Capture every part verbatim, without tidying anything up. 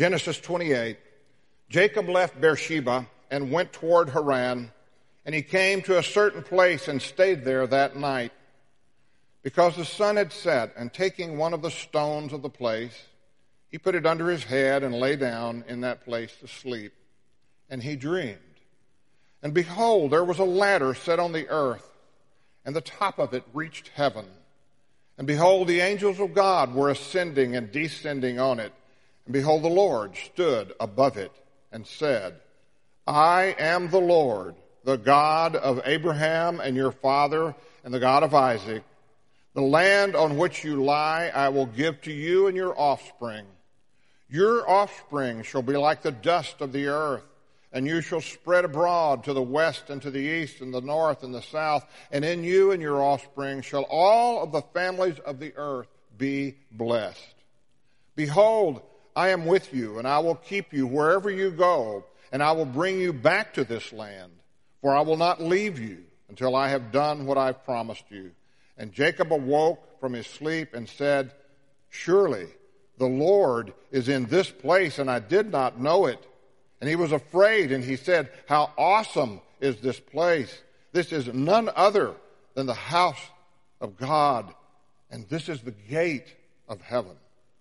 Genesis twenty-eight. Jacob left Beersheba and went toward Haran, and he came to a certain place and stayed there that night, because the sun had set, and taking one of the stones of the place, he put it under his head and lay down in that place to sleep. And he dreamed. And behold, there was a ladder set on the earth, and the top of it reached heaven. And behold, the angels of God were ascending and descending on it. And behold, the Lord stood above it and said, I am the Lord, the God of Abraham and your father, and the God of Isaac. The land on which you lie I will give to you and your offspring. Your offspring shall be like the dust of the earth, and you shall spread abroad to the west and to the east and the north and the south, and in you and your offspring shall all of the families of the earth be blessed. Behold, I am with you, and I will keep you wherever you go, and I will bring you back to this land, for I will not leave you until I have done what I've promised you. And Jacob awoke from his sleep and said, Surely the Lord is in this place, and I did not know it. And he was afraid, and he said, How awesome is this place! This is none other than the house of God, and this is the gate of heaven.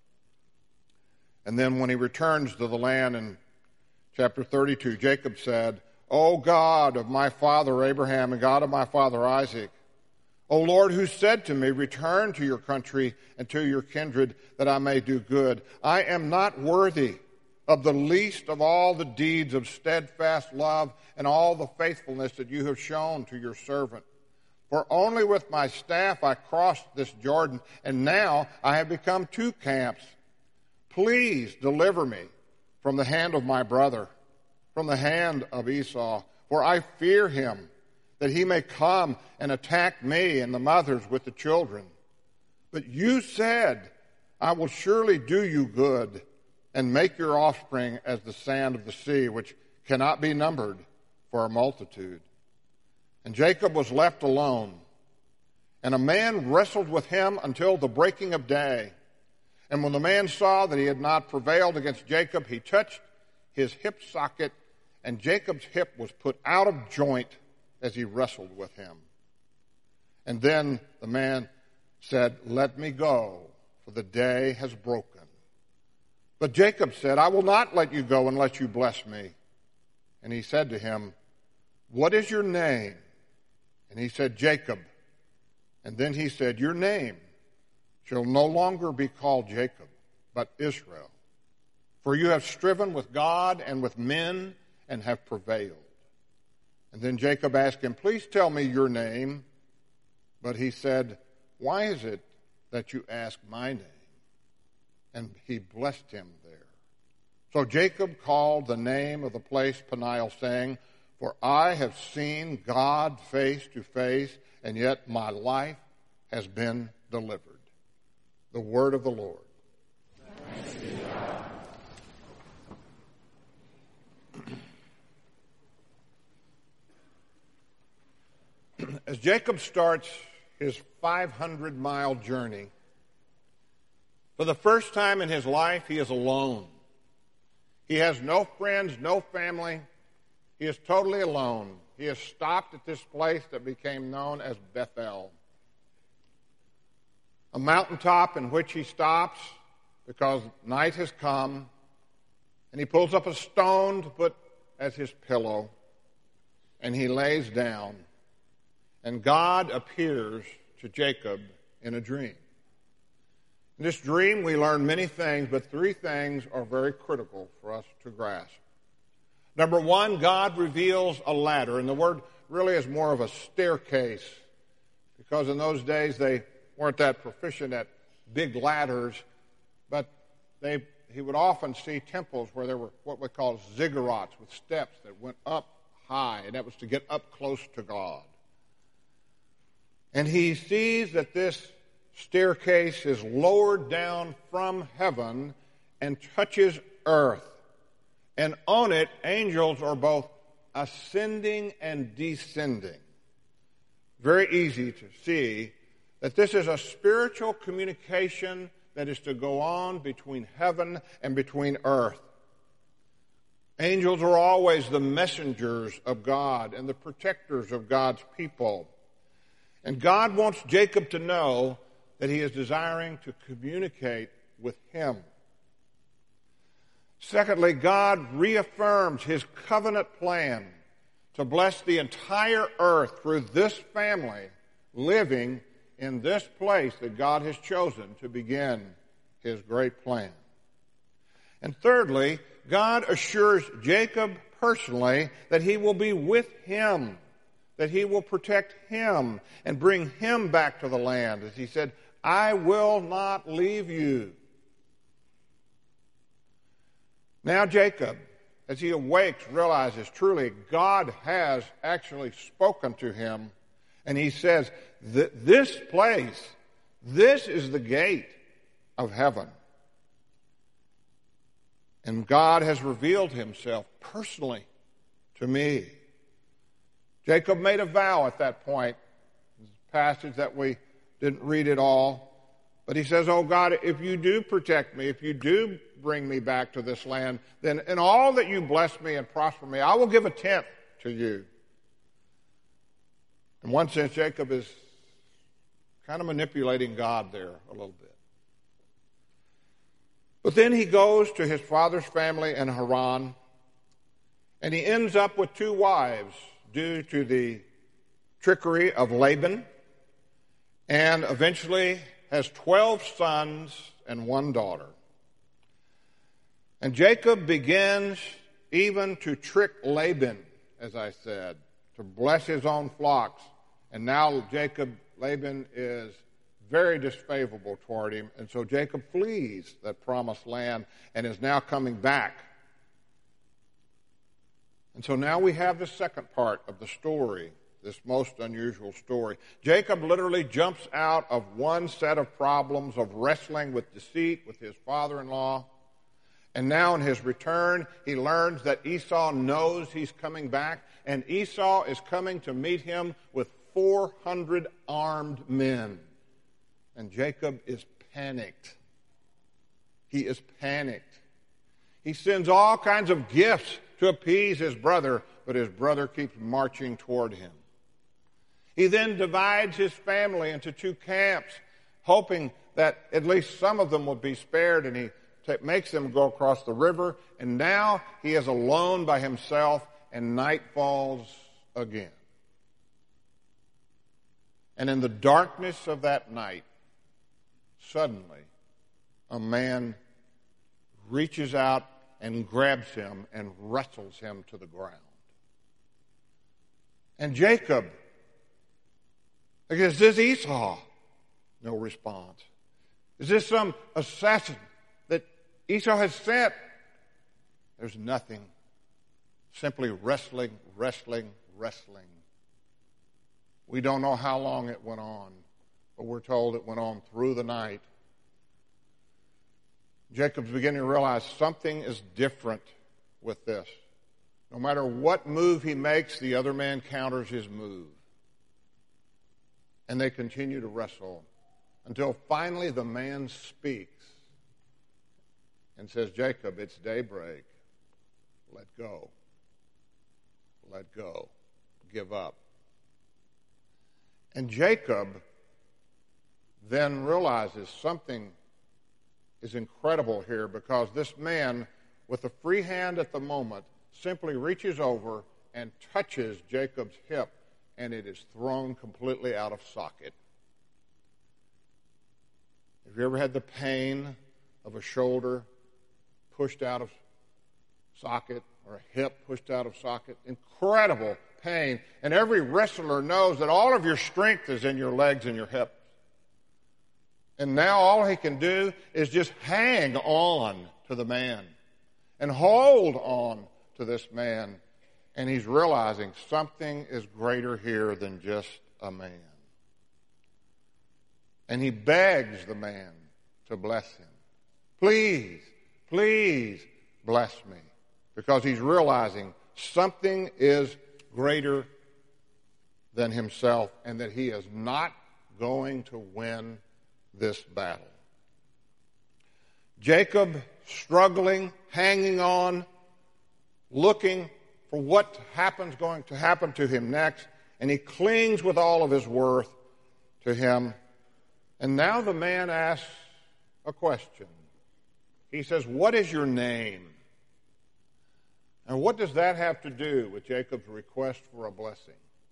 And then when he returns to the land in chapter thirty-two, Jacob said, O God of my father Abraham and God of my father Isaac, O Lord, who said to me, Return to your country and to your kindred, that I may do good. I am not worthy of the least of all the deeds of steadfast love and all the faithfulness that you have shown to your servant. For only with my staff I crossed this Jordan, and now I have become two camps. Please deliver me from the hand of my brother, from the hand of Esau, for I fear him, that he may come and attack me and the mothers with the children. But you said, I will surely do you good and make your offspring as the sand of the sea, which cannot be numbered for a multitude. And Jacob was left alone, and a man wrestled with him until the breaking of day. And when the man saw that he had not prevailed against Jacob, he touched his hip socket, and Jacob's hip was put out of joint as he wrestled with him. And then the man said, Let me go, for the day has broken. But Jacob said, I will not let you go unless you bless me. And he said to him, What is your name? And he said, Jacob. And then he said, Your name shall no longer be called Jacob, but Israel. For you have striven with God and with men and have prevailed. And then Jacob asked him, Please tell me your name. But he said, Why is it that you ask my name? And he blessed him there. So Jacob called the name of the place Peniel, saying, For I have seen God face to face, and yet my life has been delivered. The word of the Lord. Thanks be to God. As Jacob starts his five hundred mile journey, for the first time in his life, he is alone. He has no friends, no family. He is totally alone. He has stopped at this place that became known as Bethel, a mountaintop in which he stops because night has come, and he pulls up a stone to put as his pillow, and he lays down. And God appears to Jacob in a dream. In this dream, we learn many things, but three things are very critical for us to grasp. Number one, God reveals a ladder, and the word really is more of a staircase, because in those days they weren't that proficient at big ladders, but they he would often see temples where there were what we call ziggurats with steps that went up high, and that was to get up close to God. And he sees that this staircase is lowered down from heaven and touches earth. And on it, angels are both ascending and descending. Very easy to see that this is a spiritual communication that is to go on between heaven and between earth. Angels are always the messengers of God and the protectors of God's people. And God wants Jacob to know that he is desiring to communicate with him. Secondly, God reaffirms his covenant plan to bless the entire earth through this family living in this place that God has chosen to begin his great plan. And thirdly, God assures Jacob personally that he will be with him, that he will protect him and bring him back to the land. As he said, I will not leave you. Now Jacob, as he awakes, realizes truly God has actually spoken to him. And he says, this place, this is the gate of heaven. And God has revealed himself personally to me. Jacob made a vow at that point. This passage that we didn't read it all. But he says, oh God, if you do protect me, if you do bring me back to this land, then in all that you bless me and prosper me, I will give a tenth to you. In one sense, Jacob is kind of manipulating God there a little bit. But then he goes to his father's family in Haran, and he ends up with two wives due to the trickery of Laban, and eventually has twelve sons and one daughter. And Jacob begins even to trick Laban, as I said, to bless his own flocks. And now Jacob, Laban is very disfavorable toward him. And so Jacob flees that promised land and is now coming back. And so now we have the second part of the story, this most unusual story. Jacob literally jumps out of one set of problems of wrestling with deceit with his father-in-law. And now in his return, he learns that Esau knows he's coming back, and Esau is coming to meet him with four hundred armed men. And Jacob is panicked. He is panicked. He sends all kinds of gifts to appease his brother, but his brother keeps marching toward him. He then divides his family into two camps, hoping that at least some of them will be spared, and he t- makes them go across the river. And now he is alone by himself, and night falls again. And in the darkness of that night, suddenly, a man reaches out and grabs him and wrestles him to the ground. And Jacob, is this Esau? No response. Is this some assassin that Esau has sent? There's nothing. Simply wrestling, wrestling, wrestling. We don't know how long it went on, but we're told it went on through the night. Jacob's beginning to realize something is different with this. No matter what move he makes, the other man counters his move. And they continue to wrestle until finally the man speaks and says, Jacob, it's daybreak. Let go. Let go. Give up. And Jacob then realizes something is incredible here, because this man, with a free hand at the moment, simply reaches over and touches Jacob's hip, and it is thrown completely out of socket. Have you ever had the pain of a shoulder pushed out of socket or a hip pushed out of socket? Incredible pain. And every wrestler knows that all of your strength is in your legs and your hips. And now all he can do is just hang on to the man and hold on to this man. And he's realizing something is greater here than just a man. And he begs the man to bless him. Please, please bless me. Because he's realizing something is greater than himself, and that he is not going to win this battle. Jacob, struggling, hanging on, looking for what happens going to happen to him next, and he clings with all of his worth to him. And now the man asks a question. He says, "What is your name?" And what does that have to do with Jacob's request for a blessing?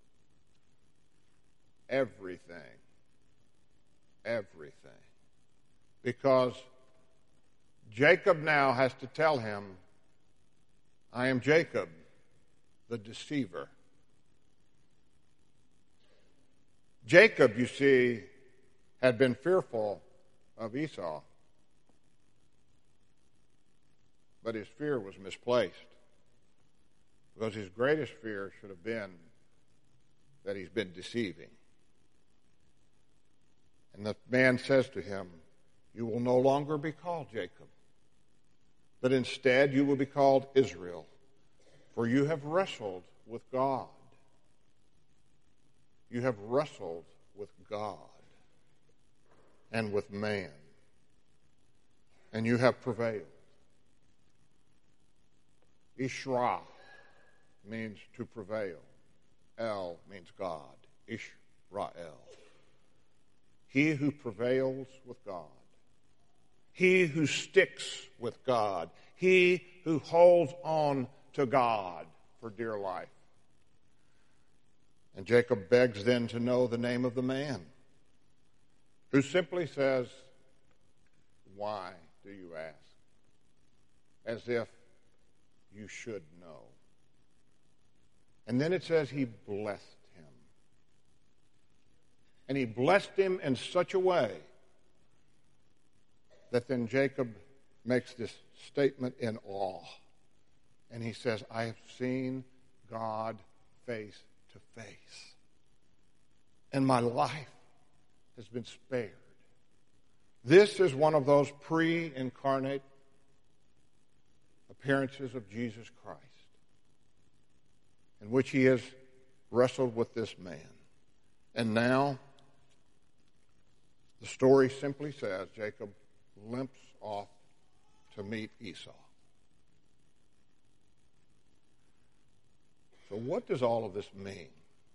Everything. Everything. Because Jacob now has to tell him, "I am Jacob, the deceiver." Jacob, you see, had been fearful of Esau. But his fear was misplaced. Because his greatest fear should have been that he's been deceiving. And the man says to him, "You will no longer be called Jacob, but instead you will be called Israel, for you have wrestled with God." You have wrestled with God and with man, and you have prevailed. Ishra means to prevail. El means God. Israel. He who prevails with God. He who sticks with God. He who holds on to God for dear life. And Jacob begs then to know the name of the man, who simply says, "Why do you ask?" As if you should know. And then it says he blessed him. And he blessed him in such a way that then Jacob makes this statement in awe. And he says, "I have seen God face to face. And my life has been spared." This is one of those pre-incarnate appearances of Jesus Christ, in which he has wrestled with this man. And now, the story simply says Jacob limps off to meet Esau. So what does all of this mean?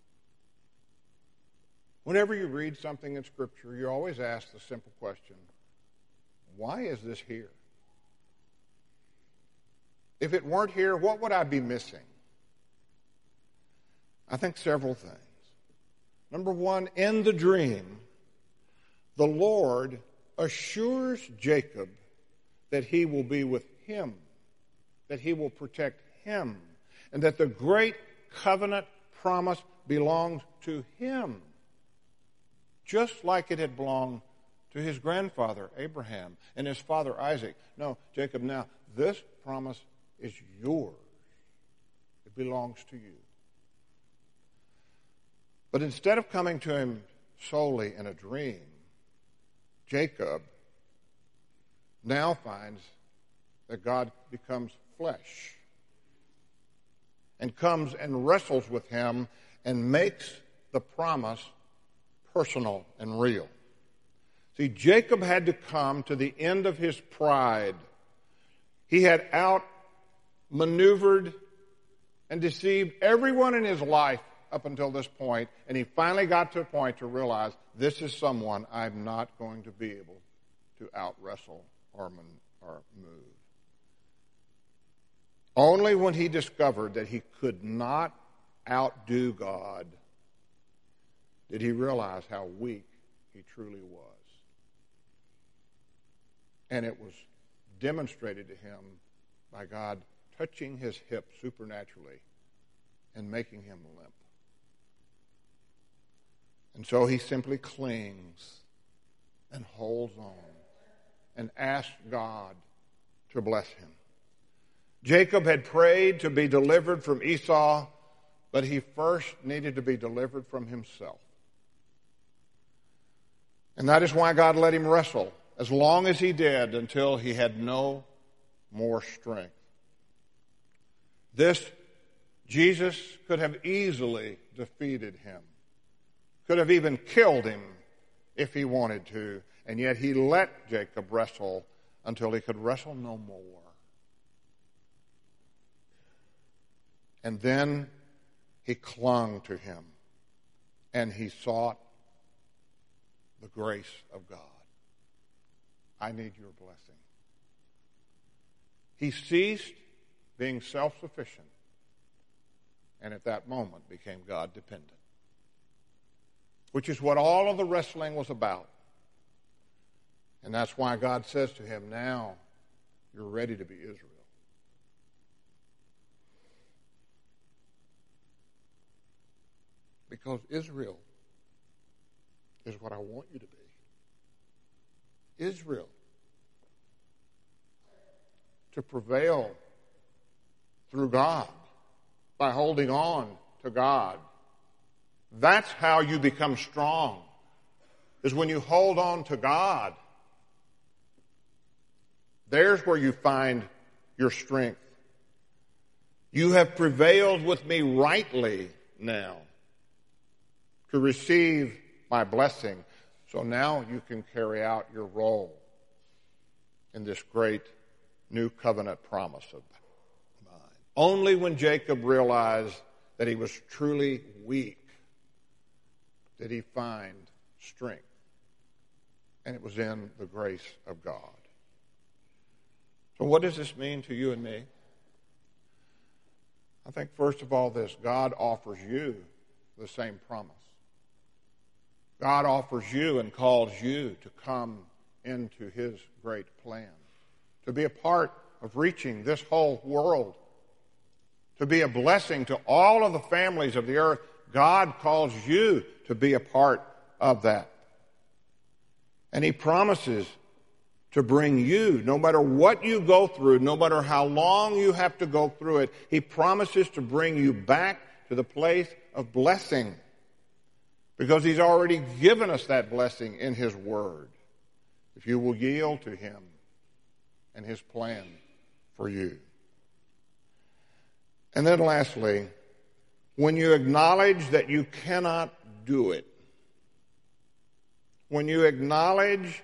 Whenever you read something in Scripture, you always ask the simple question, why is this here? If it weren't here, what would I be missing? I think several things. Number one, in the dream, the Lord assures Jacob that he will be with him, that he will protect him, and that the great covenant promise belongs to him, just like it had belonged to his grandfather Abraham and his father Isaac. No, Jacob, now this promise is yours. It belongs to you. But instead of coming to him solely in a dream, Jacob now finds that God becomes flesh and comes and wrestles with him and makes the promise personal and real. See, Jacob had to come to the end of his pride. He had outmaneuvered and deceived everyone in his life up until this point, and he finally got to a point to realize, this is someone I'm not going to be able to out-wrestle or, man, or move. Only when he discovered that he could not outdo God did he realize how weak he truly was. And it was demonstrated to him by God touching his hip supernaturally and making him limp. And so he simply clings and holds on and asks God to bless him. Jacob had prayed to be delivered from Esau, but he first needed to be delivered from himself. And that is why God let him wrestle as long as he did until he had no more strength. This, Jesus could have easily defeated him, could have even killed him if he wanted to, and yet he let Jacob wrestle until he could wrestle no more. And then he clung to him, and he sought the grace of God. I need your blessing. He ceased being self-sufficient, and at that moment became God-dependent, which is what all of the wrestling was about. And that's why God says to him, now you're ready to be Israel. Because Israel is what I want you to be. Israel. To prevail through God by holding on to God. That's how you become strong, is when you hold on to God. There's where you find your strength. You have prevailed with me rightly now to receive my blessing. So now you can carry out your role in this great new covenant promise of mine. Only when Jacob realized that he was truly weak did he find strength. And it was in the grace of God. So what does this mean to you and me? I think first of all this, God offers you the same promise. God offers you and calls you to come into his great plan, to be a part of reaching this whole world, to be a blessing to all of the families of the earth. God calls you to be a part of that. And he promises to bring you, no matter what you go through, no matter how long you have to go through it, he promises to bring you back to the place of blessing. Because he's already given us that blessing in his word. If you will yield to him and his plan for you. And then lastly, when you acknowledge that you cannot do it, when you acknowledge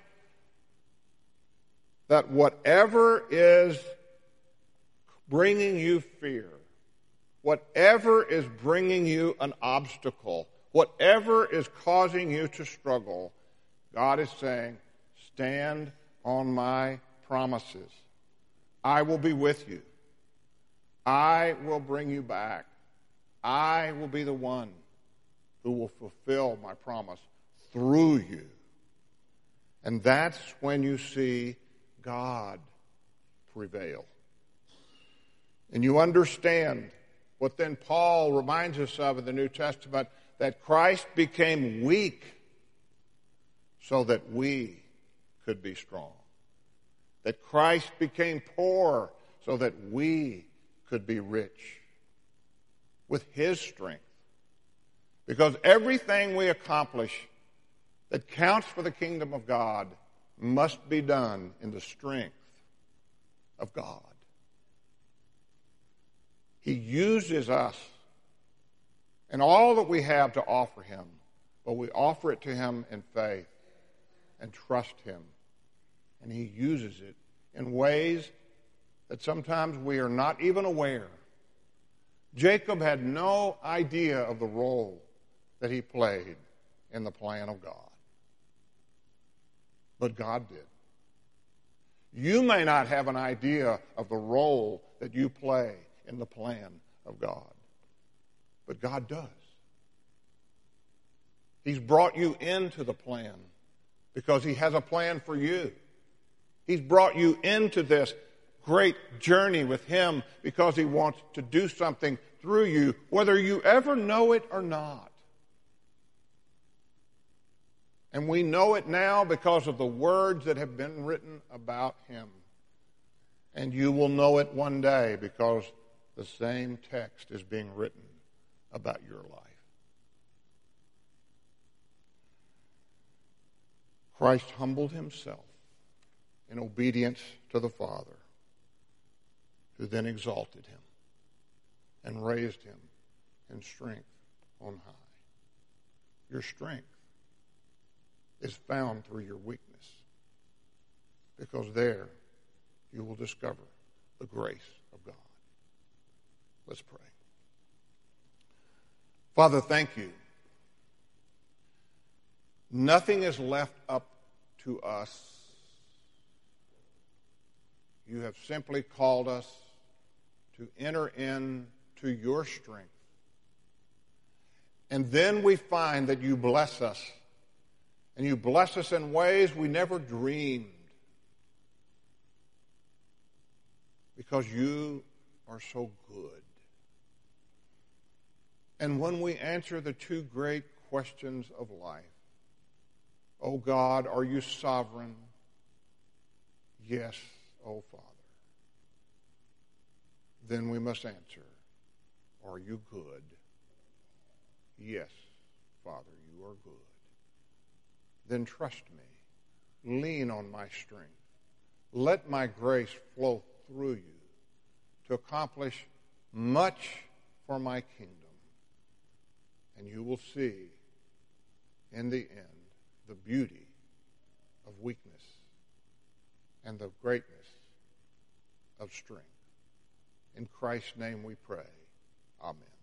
that whatever is bringing you fear, whatever is bringing you an obstacle, whatever is causing you to struggle, God is saying, stand on my promises. I will be with you. I will bring you back. I will be the one who will fulfill my promise through you. And that's when you see God prevail. And you understand what then Paul reminds us of in the New Testament, that Christ became weak so that we could be strong. That Christ became poor so that we could be rich with his strength. Because everything we accomplish that counts for the kingdom of God must be done in the strength of God. He uses us and all that we have to offer him, but we offer it to him in faith and trust him. And he uses it in ways that sometimes we are not even aware. Jacob had no idea of the role that he played in the plan of God. But God did. You may not have an idea of the role that you play in the plan of God. But God does. He's brought you into the plan because he has a plan for you. He's brought you into this great journey with him because he wants to do something through you, whether you ever know it or not. And we know it now because of the words that have been written about him. And you will know it one day because the same text is being written about your life. Christ humbled himself in obedience to the Father, who then exalted him and raised him in strength on high. Your strength is found through your weakness, because there you will discover the grace of God. Let's pray. Father, thank you. Nothing is left up to us. You have simply called us to enter into your strength. And then we find that you bless us. And you bless us in ways we never dreamed. Because you are so good. And when we answer the two great questions of life, oh God, are you sovereign? Yes, oh Father. Then we must answer, are you good? Yes, Father, you are good. Then trust me. Lean on my strength. Let my grace flow through you to accomplish much for my kingdom. And you will see, in the end, the beauty of weakness and the greatness of strength. In Christ's name we pray. Amen.